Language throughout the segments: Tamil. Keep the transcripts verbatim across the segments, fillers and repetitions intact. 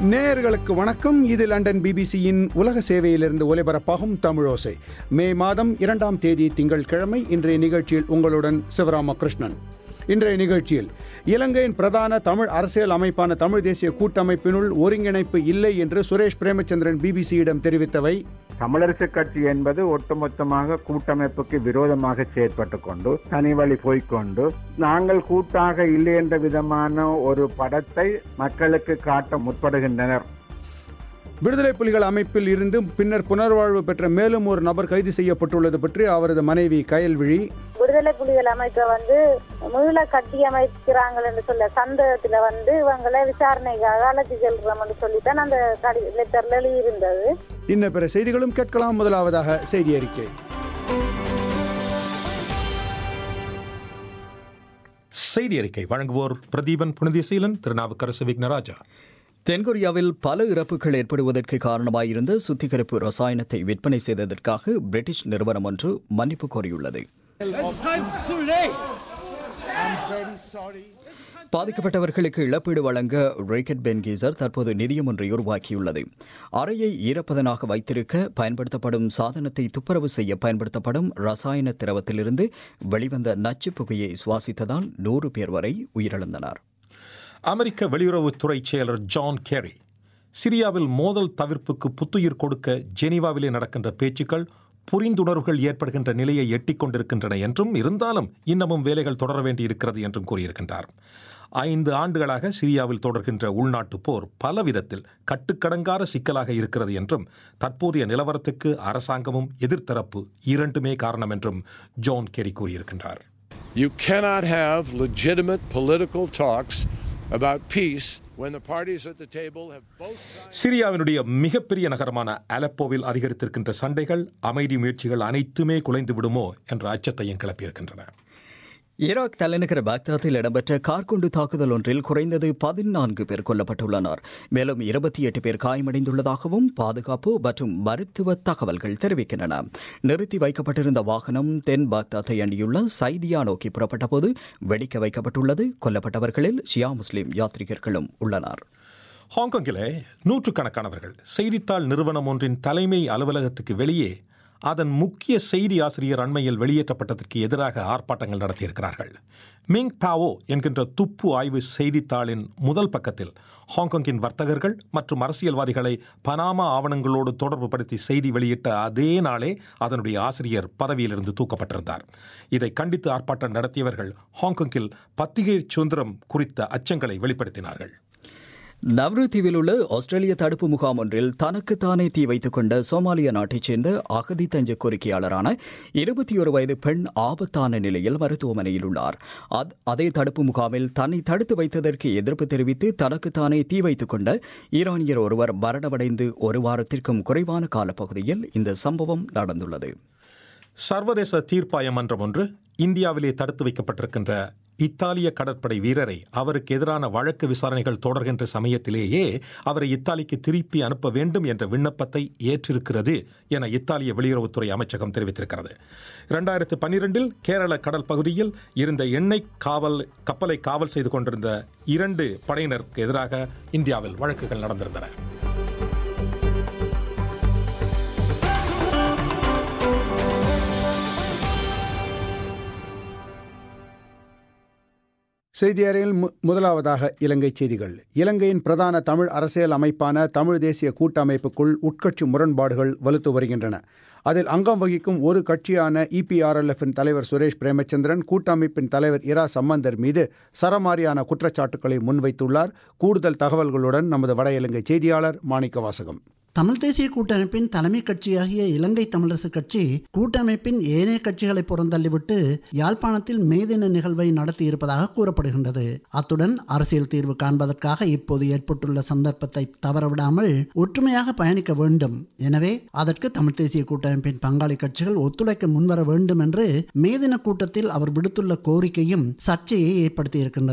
நேயர்களுக்கு வணக்கம். இது லண்டன் பிபிசியின் உலக சேவையிலிருந்து ஒலிபரப்பாகும் தமிழோசை. மே மாதம் இரண்டாம் தேதி திங்கட்கிழமை. இன்றைய நிகழ்ச்சியில் உங்களுடன் சிவராமகிருஷ்ணன். இன்றைய நிகழ்ச்சியில் இலங்கையின் பிரதான தமிழ் அரசியல் அமைப்பான தமிழ் தேசிய கூட்டமைப்பினுள் ஒருங்கிணைப்பு இல்லை என்று சுரேஷ் பிரேமச்சந்திரன் பிபிசியிடம் தெரிவித்தவை. தமிழரசு கட்சி என்பது ஒட்டுமொத்தமாக கூட்டமைப்புக்கு விரோதமாக செயற்பட்டு கொண்டு தனி வழி போய்கொண்டு நாங்கள் கூட்டாக இல்லை என்ற விதமான ஒரு படத்தை மக்களுக்கு காட்ட முற்படுகின்றனர். விடுதலை புலிகள் அமைப்பில் இருந்து பின்னர் புனர்வாழ்வு பெற்ற மேலும் ஒரு நபர் கைது செய்யப்பட்டுள்ளது பற்றி அவரது மனைவி கயல்விழி, விடுதலை புலிகள் அமைப்பை வந்து மீள கட்டி அமைக்கிறாங்க என்று சொல்ல சந்தேகத்துல வந்து இவங்களை விசாரணைக்காக அழைத்து செல்றோம் என்று சொல்லித்தான் அந்த லெட்டர்ல எழுதியிருந்தது. இன்ன பிற செய்திகளும் கேட்கலாம். முதலாவதாக செய்தி அறிக்கை. செய்தி அறிக்கை வழங்குவோர் பிரதீபன் புனிதசீலன், திருநாவுக்கரசு விக்னராஜா. தென்கொரியாவில் பல இறப்புகள் ஏற்படுவதற்கு காரணமாயிருந்த சுத்திகரிப்பு ரசாயனத்தை விற்பனை செய்ததற்காக பிரிட்டிஷ் நிறுவனம் ஒன்று மன்னிப்பு கோரியுள்ளது. பாதிக்கப்பட்டவர்களுக்கு இழப்பீடு வழங்க ரேக்கட் பென்கீசர் தற்போது நிதியம் ஒன்றை உருவாக்கியுள்ளது. அறையை ஈரப்பதனாக வைத்திருக்க பயன்படுத்தப்படும் சாதனத்தை துப்புரவு செய்ய பயன்படுத்தப்படும் ரசாயன திரவத்திலிருந்து வெளிவந்த நச்சு புகையை சுவாசித்ததால் நூறு பேர் வரை உயிரிழந்தனர். அமெரிக்க வெளியுறவுத்துறை செயலர் ஜான் கேரி சிரியாவில் மோதல் தவிர்ப்புக்கு புத்துயிர் கொடுக்க ஜெனீவாவிலே நடக்கின்ற பேச்சுக்கள் புரிந்துணர்வுகள் ஏற்படுகின்ற நிலையை எட்டிக் கொண்டிருக்கின்றன என்றும், இருந்தாலும் இன்னமும் வேலைகள் தொடர வேண்டியிருக்கிறது என்றும் கூறியிருக்கின்றார். ஐந்து ஆண்டுகளாக சிரியாவில் தொடர்கின்ற உள்நாட்டு போர் பல விதத்தில் கட்டுக்கடங்காத சிக்கலாக இருக்கிறது என்றும், தற்போதைய நிலவரத்துக்கு அரசாங்கமும் எதிர்த்தரப்பு இரண்டுமே காரணம் என்றும் ஜான் கேரி கூறியிருக்கின்றார். You cannot have legitimate political talks about peace when the parties at the table have both sides. சிரியாவினுடைய மிகப்பெரிய நகரமான அலப்போவில் அதிகரித்திருக்கின்ற சண்டைகள், அமைதி முயற்சிகள் அனைத்துமே குலைந்து விடுமோ என்ற அச்சத்தையும் கிளப்பியிருக்கின்றன. ஈராக் தலைநகர் பாக்தாத்தில் இடம்பெற்ற கார்குண்டு தாக்குதல் ஒன்றில் குறைந்தது பதினான்கு பேர் கொல்லப்பட்டுள்ளனர். மேலும் இருபத்தி எட்டு பேர் காயமடைந்துள்ளதாகவும் பாதுகாப்பு மற்றும் மருத்துவ தகவல்கள் தெரிவிக்கின்றன. நிறுத்தி வைக்கப்பட்டிருந்த வாகனம் தென் பாக்தாத்தை அண்டியுள்ள சைதியா நோக்கி புறப்பட்டபோது வெடிக்க வைக்கப்பட்டுள்ளது. கொல்லப்பட்டவர்களில் ஷியா முஸ்லிம் யாத்ரீகர்களும் உள்ளனர். ஹாங்காங்கிலே நூற்றுக்கணக்கானவர்கள் செய்தித்தாள் நிறுவனம் ஒன்றின் தலைமை அலுவலகத்துக்கு வெளியே அதன் முக்கிய செய்தி ஆசிரியர் அண்மையில் வெளியேற்றப்பட்டதற்கு எதிராக ஆர்ப்பாட்டங்கள் நடத்தியிருக்கிறார்கள். மிங் பாவோ என்கின்ற துப்பு ஆய்வு செய்தித்தாளின் முதல் பக்கத்தில் ஹாங்காங்கின் வர்த்தகர்கள் மற்றும் அரசியல்வாதிகளை பனாமா ஆவணங்களோடு தொடர்பு படுத்தி செய்தி வெளியிட்ட அதே நாளே அதனுடைய ஆசிரியர் பதவியிலிருந்து தூக்கப்பட்டிருந்தார். இதை கண்டித்து ஆர்ப்பாட்டம் நடத்தியவர்கள் ஹாங்காங்கில் பத்திரிகை சுதந்திரம் குறித்த அச்சங்களை வெளிப்படுத்தினார்கள். நவ்ரு தீவில் உள்ள ஆஸ்திரேலிய தடுப்பு முகாம் ஒன்றில் தனக்குத்தானே தீ வைத்துக் கொண்ட சோமாலியா நாட்டைச் சேர்ந்த அகதி தஞ்ச கோரிக்கையாளரான இருபத்தி ஒரு வயது பெண் ஆபத்தான நிலையில் மருத்துவமனையில் உள்ளார். அதே தடுப்பு முகாமில் தன்னை தடுத்து வைத்ததற்கு எதிர்ப்பு தெரிவித்து தனக்குத்தானே தீ வைத்துக் கொண்ட ஈரானியர் ஒருவர் மரணமடைந்து ஒரு வாரத்திற்கும் குறைவான காலப்பகுதியில் இந்த சம்பவம் நடந்துள்ளது. சர்வதேச தீர்ப்பாய மன்றம் ஒன்று இந்தியாவிலே தடுத்து வைக்கப்பட்டிருக்கின்ற இத்தாலிய கடற்படை வீரரை அவருக்கு எதிரான வழக்கு விசாரணைகள் தொடர்கின்ற சமயத்திலேயே அவரை இத்தாலிக்கு திருப்பி அனுப்ப வேண்டும் என்ற விண்ணப்பத்தை ஏற்றிருக்கிறது என இத்தாலிய வெளியுறவுத்துறை அமைச்சகம் தெரிவித்திருக்கிறது. இரண்டாயிரத்து பன்னிரெண்டில் கேரள கடல் பகுதியில் இருந்த எண்ணெய் காவல் கப்பலை காவல் செய்து கொண்டிருந்த இரண்டு படையினருக்கு எதிராக இந்தியாவில் வழக்குகள் நடந்திருந்தன. செய்தி அறையில் முதலாவதாக இலங்கை செய்திகள். இலங்கையின் பிரதான தமிழ் அரசியல் அமைப்பான தமிழ் தேசிய கூட்டமைப்புக்குள் உட்கட்சி முரண்பாடுகள் வலுத்து வருகின்றன. அதில் அங்கம் வகிக்கும் ஒரு கட்சியான இபிஆர்எல்எஃப்பின் தலைவர் சுரேஷ் பிரேமச்சந்திரன் கூட்டமைப்பின் தலைவர் இரா சம்பந்தர் மீது சரமாரியான குற்றச்சாட்டுக்களை முன்வைத்துள்ளார். கூடுதல் தகவல்களுடன் நமது வட இலங்கை செய்தியாளர் மாணிக்க வாசகம். தமிழ் தேசிய கூட்டமைப்பின் தலைமை கட்சியாகிய இலங்கை தமிழரசு கட்சி கூட்டமைப்பின் ஏனைய கட்சிகளை புறந்தள்ளிவிட்டு யாழ்ப்பாணத்தில் மேதின நிகழ்வை நடத்தியிருப்பதாக கூறப்படுகின்றது. அத்துடன் அரசியல் தீர்வு காண்பதற்காக இப்போது ஏற்பட்டுள்ள சந்தர்ப்பத்தை தவறவிடாமல் ஒற்றுமையாக பயணிக்க வேண்டும். எனவே அதற்கு தமிழ் தேசிய கூட்டமைப்பின் பங்காளி கட்சிகள் ஒத்துழைக்க முன்வர வேண்டும் என்று மேதின கூட்டத்தில் அவர் விடுத்துள்ள கோரிக்கையும் சர்ச்சையை ஏற்படுத்தியிருக்கின்றது.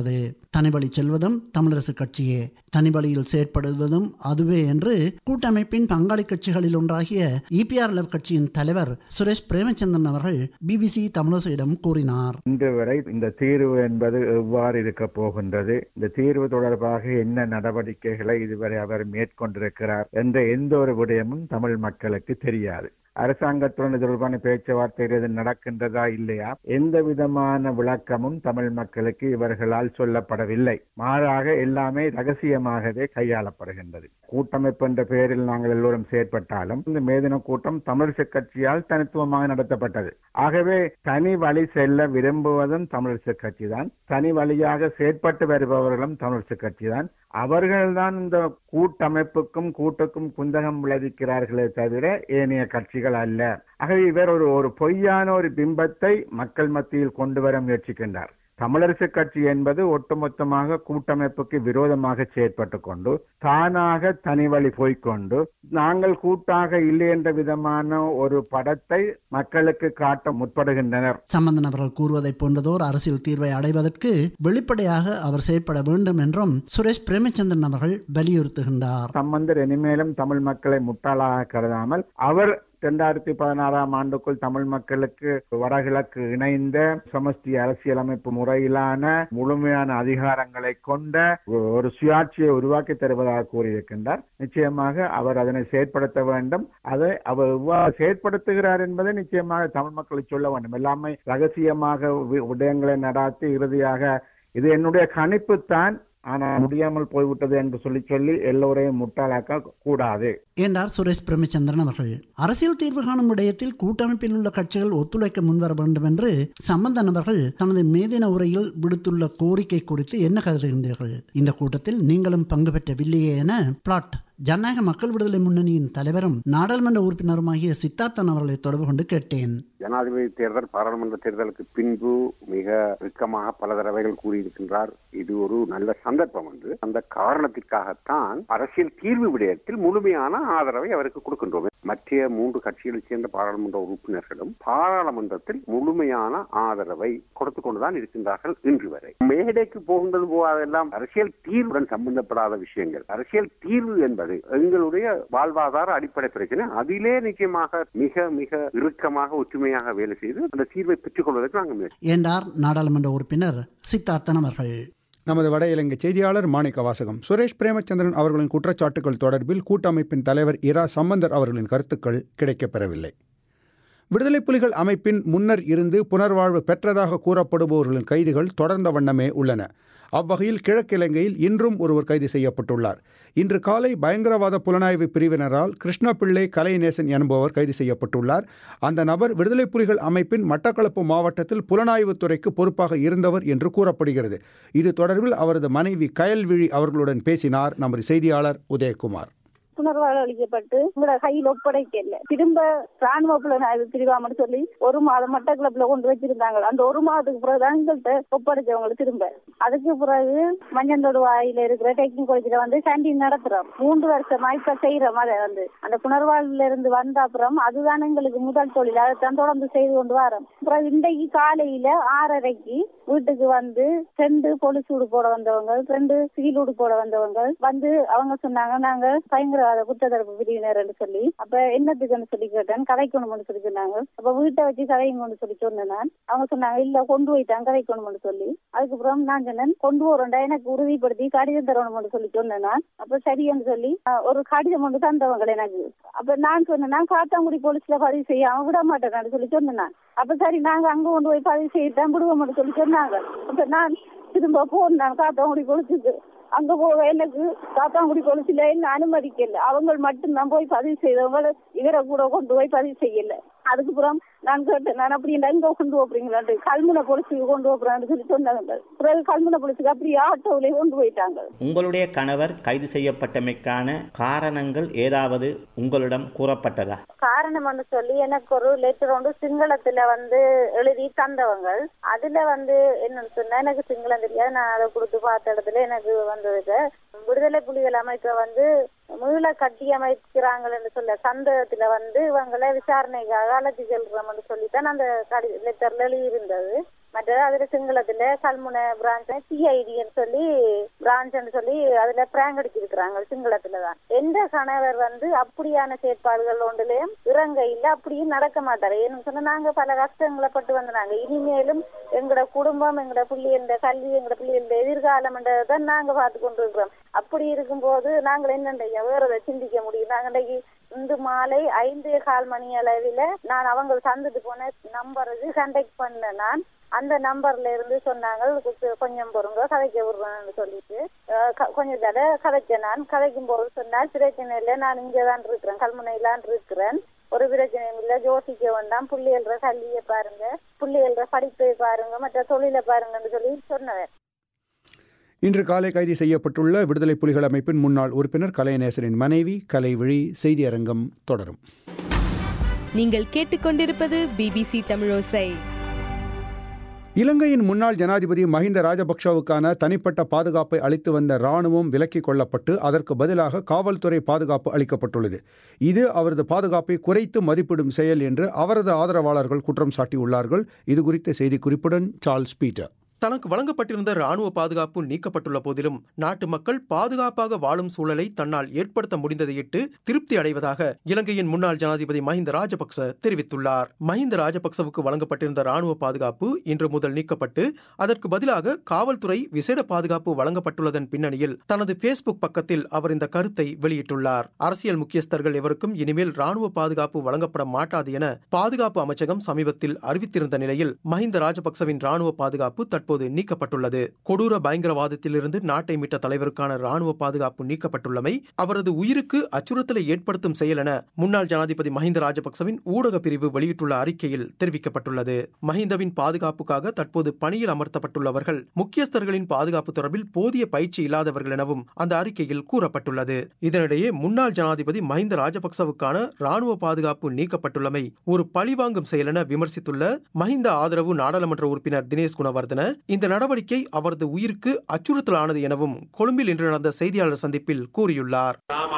தனிவழி செல்வதும் தமிழரசு கட்சியே, தனிவழியில் செயற்படுவதும் அதுவே என்று கூட்டமைப்பின் பங்காளி கட்சிகளில் ஒன்றாகிய இபிஆர்எல்எஃப் கட்சியின் தலைவர் சுரேஷ் பிரேமச்சந்திரன் அவர்கள் பிபிசி தமிழோசையிடம் கூறினார். இன்று வரை இந்த தீர்வு என்பது எவ்வாறு இருக்க போகின்றது, இந்த தீர்வு தொடர்பாக என்ன நடவடிக்கைகளை இதுவரை அவர் மேற்கொண்டிருக்கிறார் என்ற எந்த ஒரு விடயமும் தமிழ் மக்களுக்கு தெரியாது. அரசாங்கத்துடன் தொடர்பான பேச்சுவார்த்தைகள் நடக்கின்றதா இல்லையா, எந்த விதமான விளக்கமும் தமிழ் மக்களுக்கு இவர்களால் சொல்லப்படவில்லை. மாறாக எல்லாமே ரகசியமாகவே கையாளப்படுகின்றது. கூட்டமைப்பு என்ற பெயரில் நாங்கள் எல்லோரும் செயற்பட்டாலும் இந்த மேதின கூட்டம் தமிழரசு கட்சியால் தனித்துவமாக நடத்தப்பட்டது. ஆகவே தனி வழி செல்ல விரும்புவதும் தமிழரசு கட்சி தான், தனி வழியாக செயற்பட்டு வருபவர்களும் தமிழரசு கட்சி தான். அவர்கள்தான் இந்த கூட்டமைப்புக்கும் கூட்டுக்கும் குந்தகம் விளைவிக்கிறார்களே தவிர ஏனைய கட்சிகள் அல்ல. ஆகவே இவர் ஒரு ஒரு பொய்யான ஒரு பிம்பத்தை மக்கள் மத்தியில் கொண்டு வர முயற்சிக்கின்றார். தமிழரசு கட்சி என்பது ஒட்டுமொத்தமாக கூட்டமைப்புக்கு விரோதமாக செயற்பட்டு கொண்டு தானாக தனி வழி போய்கொண்டு நாங்கள் கூட்டாக இல்லை என்ற விதமான ஒரு படத்தை மக்களுக்கு காட்ட முற்படுகின்றனர். சம்பந்தன் அவர்கள் கூறுவதை போன்றதோர் அரசியல் தீர்வை அடைவதற்கு வெளிப்படையாக அவர் செயற்பட வேண்டும் என்றும் சுரேஷ் பிரேமச்சந்திரன் அவர்கள் வலியுறுத்துகின்றார். சம்பந்தர் இனிமேலும் தமிழ் மக்களை முட்டாளாக கருதாமல் அவர் இரண்டாயிரத்தி பதினாறாம் ஆண்டுக்குள் தமிழ் மக்களுக்கு வடகிழக்கு இணைந்த சமஷ்டி அரசியலமைப்பு முறையிலான முழுமையான அதிகாரங்களை கொண்ட ஒரு சுயாட்சியை உருவாக்கி தருவதாக கூறியிருக்கின்றார். நிச்சயமாக அவர் அதனை செயற்படுத்த வேண்டும். அதை அவர் எவ்வாறு செயற்படுத்துகிறார் என்பதை நிச்சயமாக தமிழ் மக்களுக்கு சொல்ல வேண்டும். எல்லாமே ரகசியமாக விடயங்களை நடாத்தி இறுதியாக இது என்னுடைய கணிப்பு தான், ஆனால் முடியாமல் போய்விட்டது என்று சொல்லி சொல்லி எல்லோரையும் முட்டாளாக்க கூடாது என்றார் சுரேஷ் பிரேமச்சந்திரன் அவர்கள். அரசியல் தீர்வு காணும் விடயத்தில் கூட்டமைப்பில் உள்ள கட்சிகள் ஒத்துழைக்க முன்வர வேண்டும் என்று சம்பந்தன் அவர்கள் தனது மேதின உரையில் விடுத்துள்ள கோரிக்கை குறித்து என்ன கருதுகின்றீர்கள்? இந்த கூட்டத்தில் நீங்களும் பங்கு பெற்றவில்லையே என பிளாட் ஜனநாயக மக்கள் விடுதலை முன்னணியின் தலைவரும் நாடாளுமன்ற உறுப்பினருமாகிய சித்தார்த்தன் அவர்களை தொடர்பு கொண்டு கேட்டேன். ஜனாதிபதி தேர்தல், பாராளுமன்ற தேர்தலுக்கு பின்பு மிக இறுக்கமாக பல தடவைகள் கூறியிருக்கின்றார். இது ஒரு நல்ல சந்தர்ப்பம் என்று. அந்த காரணத்திற்காகத்தான் அரசியல் தீர்வு விடயத்தில் முழுமையான ஆதரவை அவருக்கு கொடுக்கின்றோம். மற்ற மூன்று கட்சிகளைச் சேர்ந்த பாராளுமன்ற உறுப்பினர்களும் பாராளுமன்றத்தில் முழுமையான ஆதரவை கொடுத்துக் கொண்டுதான் இருக்கின்றார்கள் இன்று வரை. மேடைக்கு போகின்றது போவதெல்லாம் அரசியல் தீர்வுடன் சம்பந்தப்படாத விஷயங்கள். அரசியல் தீர்வு என்பது எங்களுடைய வாழ்வாதார அடிப்படை பிரச்சனை. அதிலே நிச்சயமாக மிக மிக இறுக்கமாக ஒற்றுமையாக வேலை செய்து அந்த தீர்வை பெற்றுக் கொள்வதற்கு நாங்கள் என்றார் நாடாளுமன்ற உறுப்பினர் சித்தார்த்தன் அவர்கள். நமது வட இலங்கை செய்தியாளர் மாணிக்க வாசகம். சுரேஷ் பிரேமச்சந்திரன் அவர்களின் குற்றச்சாட்டுகள் தொடர்பில் கூட்டமைப்பின் தலைவர் இரா சம்பந்தர் அவர்களின் கருத்துக்கள் கிடைக்கப்பெறவில்லை. விடுதலை புலிகள் அமைப்பின் முன்னர் இருந்து புனர்வாழ்வு பெற்றதாக கூறப்படுபவர்களின் கைதுகள் தொடர்ந்த வண்ணமே உள்ளன. அவ்வகையில் கிழக்கிலங்கையில் இன்றும் ஒருவர் கைது செய்யப்பட்டுள்ளார். இன்று காலை பயங்கரவாத புலனாய்வு பிரிவினரால் கிருஷ்ணபிள்ளை கலைநேசன் என்பவர் கைது செய்யப்பட்டுள்ளார். அந்த நபர் விடுதலை புலிகள் அமைப்பின் மட்டக்களப்பு மாவட்டத்தில் புலனாய்வுத்துறைக்கு பொறுப்பாக இருந்தவர் என்று கூறப்படுகிறது. இது தொடர்பில் அவரது மனைவி கயல்விழி அவர்களுடன் பேசினார் நமது செய்தியாளர் உதயகுமார். புனர்வாழ்வு அளிக்கப்பட்டு உங்களோட கையில் ஒப்படைக்கல, திரும்ப ராணுவ புலனாய்வு பிரிவாமன்னு சொல்லி ஒரு மாதம் மட்டக்களப்புல கொண்டு வச்சிருந்தாங்க. அந்த ஒரு மாதத்துக்கு பிறகுதான் எங்கள்கிட்ட ஒப்படைச்சவங்க திரும்ப. அதுக்கு பிறகு மஞ்சந்தோடு வாயில இருக்கிற டெக்னிக் காலேஜ்ல வந்து கேண்டீன் நடத்துறோம். மூன்று வருஷமா இப்ப செய்யறோம். அதை வந்து அந்த புனர்வாழ்வுல இருந்து வந்த அப்புறம் அதுதான் எங்களுக்கு முதல் தொழில். அதைத்தான் தொடர்ந்து செய்து கொண்டு வரோம். அப்புறம் இன்றைக்கு காலையில ஆறரைக்கு வீட்டுக்கு வந்து ரெண்டு போலீஸ் ஊடு போட வந்தவங்க, ரெண்டு சிவில் ஊடு போட வந்தவங்க வந்து அவங்க சொன்னாங்க, நாங்க பயங்கர குற்றத்தடுப்பு பிரிவினர் என்று சொல்லி. அப்ப என்னத்துக்குன்னு சொல்லி கேட்டேன். கதைக்கணும்னு சொல்லி சொன்னாங்க. அப்ப வீட்டை வச்சு கதைங்கன்னு சொல்லி சொன்னேன் நான். அவங்க சொன்னாங்க இல்ல கொண்டு போயிட்டாங்க கதைக்கணும்னு சொல்லி. அதுக்கப்புறம் நான் சொன்னேன் கொண்டு போறோம்டா, எனக்கு உறுதிப்படுத்தி கடிதம் தரணும்னு சொல்லி சொன்னேன் நான். அப்ப சரின்னு சொல்லி ஒரு கடிதம் ஒன்று தந்தவங்க எனக்கு. அப்ப நான் சொன்னேன் காத்தாங்குடி போலீஸ்ல பதிவு செய்ய அவன் விட மாட்டேன்னு சொல்லி சொன்னேன். அப்ப சரி நாங்க அங்க கொண்டு போய் பதிவு செய்யத்தான் விடுவோம்னு சொல்லி சொன்னாங்க. அப்ப நான் திரும்ப போனேன் காத்தாங்குடி போலீஸுக்கு. அங்க போக எனக்கு காத்தாங்குடி போலீஸ்ல என்ன அனுமதிக்கல. அவங்க மட்டும்தான் போய் பதிவு செய்தவங்க, இவரை கூட கொண்டு போய் பதிவு செய்யல. அதுக்கப்புறம் நான் கேட்டேன், நான் அப்படி எங்க கொண்டு போறீங்களான்னு. கல்முனை போலீஸுக்கு கொண்டு போறான்னு சொல்லி சொன்னாங்க. பிறகு கல்முனை போலீஸுக்கு அப்படி ஆட்டோவிலே கொண்டு போயிட்டாங்க. உங்களுடைய கணவர் கைது செய்யப்பட்டமைக்கான காரணங்கள் ஏதாவது உங்களிடம் கூறப்பட்டதா? காரணம் வந்து சொல்லி எனக்கு ஒரு லெட்டர் ஒன்று சிங்களத்துல வந்து எழுதி தந்தவங்க. அதுல வந்து என்னன்னு சொன்னா எனக்கு சிங்களம் தெரியாது. நான் அதை கொடுத்து பார்த்த இடத்துல எனக்கு வந்ததுக்கு விடுதலை புலிகள் அமைப்பை வந்து மீள கட்டி அமைக்கிறாங்கள் என்று சொல்ல சந்தேகத்துல வந்து இவங்களை விசாரணைக்காக அழைச்சி செல்றோம் என்று சொல்லித்தான் அந்த லெட்டர்ல எழுதி இருந்தது. மற்றது அதுல சிங்களத்துல கல்முனை பிரான்ச் சிஐடின்னு சொல்லி பிரான்ச்னு சொல்லி அதுல பிராங்க் அடிச்சிருக்கிறாங்க சிங்களத்துலதான். எந்த கணவர் வந்து அப்படியான செயற்பாடுகள் ஒன்றுலயும் இறங்க இல்ல, அப்படியும் நடக்க மாட்டாரு. ஏன்னு சொன்னா நாங்க பல கஷ்டங்களை பட்டு வந்தாங்க. இனிமேலும் எங்களோட குடும்பம், எங்களோட பிள்ளைகள கல்வி, எங்களோட பிள்ளைகளோட எதிர்காலம் என்றதான் நாங்க பார்த்து கொண்டு இருக்கிறோம். அப்படி இருக்கும்போது நாங்கள் என்னண்டையா வேற எதை சிந்திக்க முடியும்? நாங்க இன்றைக்கு இன்று மாலை ஐந்து கால் மணி அளவில் நான் அவங்க தந்துட்டு போன நம்பருக்கு கான்டாக்ட் பண்ண நான் அந்த நம்பர்ல இருந்து சொன்னாங்க கொஞ்சம் பொறுங்க கதைக்க விடுறேன்னு சொல்லிட்டு கொஞ்சம் தடவை கதைச்சேன். நான் கதைக்கும் போது சொன்னால் பிரச்சனை இல்லை, நான் இங்கதான் இருக்கிறேன், கல்முனையிலான் இருக்கிறேன், ஒரு பிரச்சனையும் இல்லை, யோசிக்க வேண்டாம், பிள்ளைகள கல்வியை பாருங்க, பிள்ளைகள படிப்பை பாருங்க, மற்ற தொழிலை பாருங்கன்னு சொல்லி சொன்னவர். இன்று காலை கைது செய்யப்பட்டுள்ள விடுதலை புலிகள் அமைப்பின் முன்னாள் உறுப்பினர் கலைநேசரின் மனைவி கலைவிழி செய்தி அரங்கம் தொடரும். நீங்கள் கேட்டுக்கொண்டிருப்பது பிபிசி தமிழோசை. இலங்கையின் முன்னாள் ஜனாதிபதி மஹிந்த ராஜபக்ஷவுக்கான தனிப்பட்ட பாதுகாப்பை அளித்து வந்த இராணுவம் விலக்கிக் கொள்ளப்பட்டு அதற்கு பதிலாக காவல்துறை பாதுகாப்பு அளிக்கப்பட்டுள்ளது. இது அவரது பாதுகாப்பை குறைத்து மதிப்பிடும் செயல் என்று அவரது ஆதரவாளர்கள் குற்றம் சாட்டியுள்ளார்கள். இதுகுறித்த செய்திக்குறிப்புடன் சார்ல்ஸ் பீட்டர். தனக்கு வழங்கப்பட்டிருந்த ராணுவ பாதுகாப்பு நீக்கப்பட்டுள்ள போதிலும் நாட்டு மக்கள் பாதுகாப்பாக வாழும் சூழலை தன்னால் ஏற்படுத்த முடிந்ததையிட்டு திருப்தி அடைவதாக இலங்கையின் முன்னாள் ஜனாதிபதி மஹிந்த ராஜபக்ச தெரிவித்துள்ளார். மஹிந்த ராஜபக்சவுக்கு வழங்கப்பட்டிருந்த ராணுவ பாதுகாப்பு இன்று முதல் நீக்கப்பட்டு அதற்கு பதிலாக காவல்துறை விசேட பாதுகாப்பு வழங்கப்பட்டுள்ளதன் பின்னணியில் தனது பேஸ்புக் பக்கத்தில் அவர் இந்த கருத்தை வெளியிட்டுள்ளார். அரசியல் முக்கியஸ்தர்கள் எவருக்கும் இனிமேல் ராணுவ பாதுகாப்பு வழங்கப்பட மாட்டாது என பாதுகாப்பு அமைச்சகம் சமீபத்தில் அறிவித்திருந்த நிலையில் மஹிந்த ராஜபக்சவின் ராணுவ பாதுகாப்பு தற்போது நீக்கப்பட்டுள்ளது. கொடூர பயங்கரவாதத்திலிருந்து நாட்டை மீட்ட தலைவருக்கான ராணுவ பாதுகாப்பு நீக்கப்பட்டுள்ளமை அவரது உயிருக்கு அச்சுறுத்தலை ஏற்படுத்தும் செயல் என முன்னாள் ஜனாதிபதி மஹிந்த ராஜபக்சவின் ஊடக பிரிவு வெளியிட்டுள்ள அறிக்கையில் தெரிவிக்கப்பட்டுள்ளது. மஹிந்தவின் பாதுகாப்புக்காக தற்போது பணியில் அமர்த்தப்பட்டுள்ளவர்கள் முக்கியஸ்தர்களின் பாதுகாப்பு தொடர்பில் போதிய பயிற்சி இல்லாதவர்கள் எனவும் அந்த அறிக்கையில் கூறப்பட்டுள்ளது. இதனிடையே முன்னாள் ஜனாதிபதி மஹிந்த ராஜபக்சவுக்கான ராணுவ பாதுகாப்பு நீக்கப்பட்டுள்ளமை ஒரு பழிவாங்கும் செயல் என விமர்சித்துள்ள மஹிந்த ஆதரவு நாடாளுமன்ற உறுப்பினர் தினேஷ் குணவர்தன இந்த நடவடிக்கை அவரது உயிருக்கு அச்சுறுத்தலானது எனவும் கொழும்பில் இன்று நடந்த செய்தியாளர் சந்திப்பில் கூறியுள்ளார்.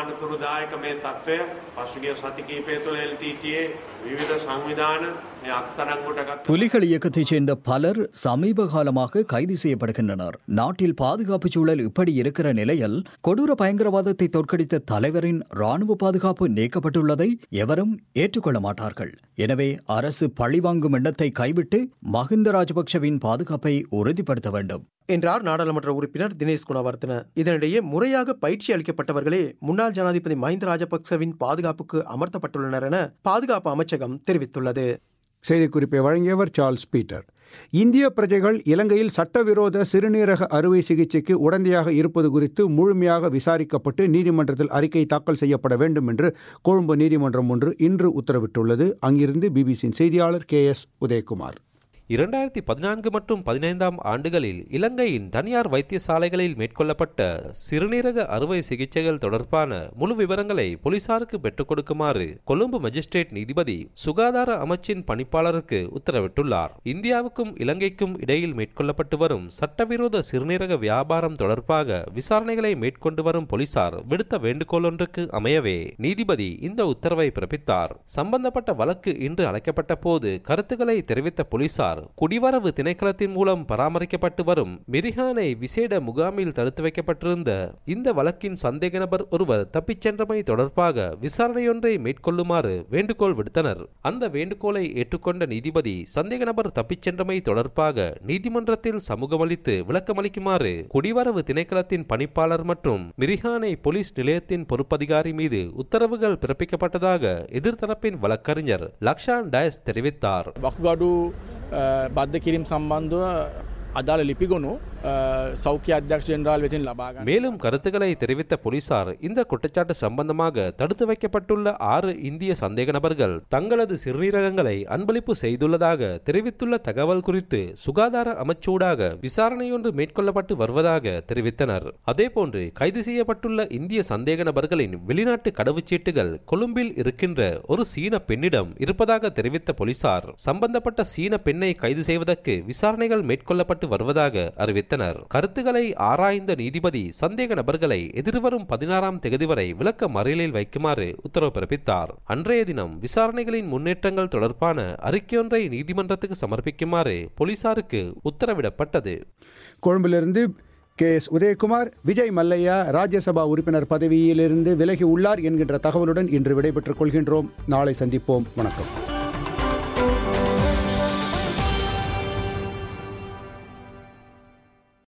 புலிகள் இயக்கத்தைச் சேர்ந்த பலர் சமீப காலமாக கைது செய்யப்படுகின்றனர். நாட்டில் பாதுகாப்பு சூழல் இப்படி இருக்கிற நிலையில் கொடூர பயங்கரவாதத்தை தோற்கடித்த தலைவரின் ராணுவ பாதுகாப்பு நீக்கப்பட்டுள்ளதை எவரும் ஏற்றுக்கொள்ள மாட்டார்கள். எனவே அரசு பழிவாங்கும் எண்ணத்தை கைவிட்டு மஹிந்த ராஜபக்சவின் பாதுகாப்பை உறுதிப்படுத்த வேண்டும் என்றார் நாடாளுமன்ற உறுப்பினர் தினேஷ் குணவர்தன. இதனிடையே முறையாக பயிற்சி அளிக்கப்பட்டவர்களே முன்னாள் ஜனாதிபதி மஹிந்த ராஜபக்சவின் பாதுகாப்புக்கு அமர்த்தப்பட்டுள்ளனர் என பாதுகாப்பு அமைச்சகம் தெரிவித்துள்ளது. செய்திக்குறிப்பை வழங்கியவர் சார்ல்ஸ் பீட்டர். இந்திய பிரஜைகள் இலங்கையில் சட்டவிரோத சிறுநீரக அறுவை சிகிச்சைக்கு உடந்தையாக இருப்பது குறித்து முழுமையாக விசாரிக்கப்பட்டு நீதிமன்றத்தில் அறிக்கை தாக்கல் செய்யப்பட வேண்டும் என்று கொழும்பு நீதிமன்றம் ஒன்று இன்று உத்தரவிட்டுள்ளது. அங்கிருந்து பிபிசியின் செய்தியாளர் கே எஸ் உதயகுமார். இரண்டாயிரத்தி பதினான்கு மற்றும் பதினைந்தாம் ஆண்டுகளில் இலங்கையின் தனியார் வைத்தியசாலைகளில் மேற்கொள்ளப்பட்ட சிறுநீரக அறுவை சிகிச்சைகள் தொடர்பான முழு விவரங்களை போலீசாருக்கு பெற்றுக் கொடுக்குமாறு கொழும்பு மஜிஸ்ட்ரேட் நீதிபதி சுகாதார அமைச்சின் பணிப்பாளருக்கு உத்தரவிட்டுள்ளார். இந்தியாவுக்கும் இலங்கைக்கும் இடையில் மேற்கொள்ளப்பட்டு வரும் சட்டவிரோத சிறுநீரக வியாபாரம் தொடர்பாக விசாரணைகளை மேற்கொண்டு வரும் போலீசார் விடுத்த வேண்டுகோள் ஒன்றுக்கு அமையவே நீதிபதி இந்த உத்தரவை பிறப்பித்தார். சம்பந்தப்பட்ட வழக்கு இன்று அழைக்கப்பட்ட போது கருத்துக்களை தெரிவித்த போலீசார் குடிவரவு திணைக்களத்தின் மூலம் பராமரிக்கப்பட்டு வரும் மிரிஹானை விசேட முகாமில் தடுத்து வைக்கப்பட்டிருந்த இந்த வழக்கின் சந்தேக நபர் ஒருவர் தப்பிச் சென்றமை தொடர்பாக விசாரணையொன்றை மேற்கொள்ளுமாறு வேண்டுகோள் விடுத்தனர். அந்த வேண்டுகோளை ஏற்றுக்கொண்ட நீதிபதி சந்தேக நபர் தப்பிச் சென்றமை தொடர்பாக நீதிமன்றத்தில் சமூகமளித்து விளக்கமளிக்குமாறு குடிவரவு திணைக்களத்தின் பணிப்பாளர் மற்றும் மிரிஹானை போலீஸ் நிலையத்தின் பொறுப்பதிகாரி மீது உத்தரவுகள் பிறப்பிக்கப்பட்டதாக எதிர்த்தரப்பின் வழக்கறிஞர் லக்ஷான் டயஸ் தெரிவித்தார். බද්ධ කිරීම් සම්බන්ධව අදාළ ලිපිගොනු சௌக்கிய அத்தியக்ஷ ஜெனரல் வெற்றின் லபாக மேலும் கருத்துக்களை தெரிவித்த போலீசார் இந்த குற்றச்சாட்டு சம்பந்தமாக தடுத்து வைக்கப்பட்டுள்ள ஆறு இந்திய சந்தேக நபர்கள் தங்களது சிறுநீரகங்களை அன்பளிப்பு செய்துள்ளதாக தெரிவித்துள்ள தகவல் குறித்து சுகாதார அமைச்சூடாக விசாரணையொன்று மேற்கொள்ளப்பட்டு வருவதாக தெரிவித்தனர். அதேபோன்று கைது செய்யப்பட்டுள்ள இந்திய சந்தேக நபர்களின் வெளிநாட்டு கடவுச்சீட்டுகள் கொழும்பில் இருக்கின்ற ஒரு சீன பெண்ணிடம் இருப்பதாக தெரிவித்த போலீசார் சம்பந்தப்பட்ட சீன பெண்ணை கைது செய்வதற்கு விசாரணைகள் மேற்கொள்ளப்பட்டு செயல்பட்டு வருவதாக அறிவித்தனர். கருத்துக்களை ஆராய்ந்த நீதிபதி சந்தேக நபர்களை எதிர்வரும் பதினாறாம் தேதி வரை விளக்க மறியலில் வைக்குமாறு உத்தரவு பிறப்பித்தார். அன்றைய தினம் விசாரணைகளின் முன்னேற்றங்கள் தொடர்பான அறிக்கையொன்றை நீதிமன்றத்துக்கு சமர்ப்பிக்குமாறு போலீசாருக்கு உத்தரவிடப்பட்டது. கொழும்பிலிருந்து கே எஸ் உதயகுமார். விஜய் மல்லையா ராஜ்யசபா உறுப்பினர் பதவியிலிருந்து விலகி உள்ளார் என்கின்ற தகவலுடன் இன்று விடைபெற்றுக் கொள்கின்றோம். நாளை சந்திப்போம். வணக்கம்.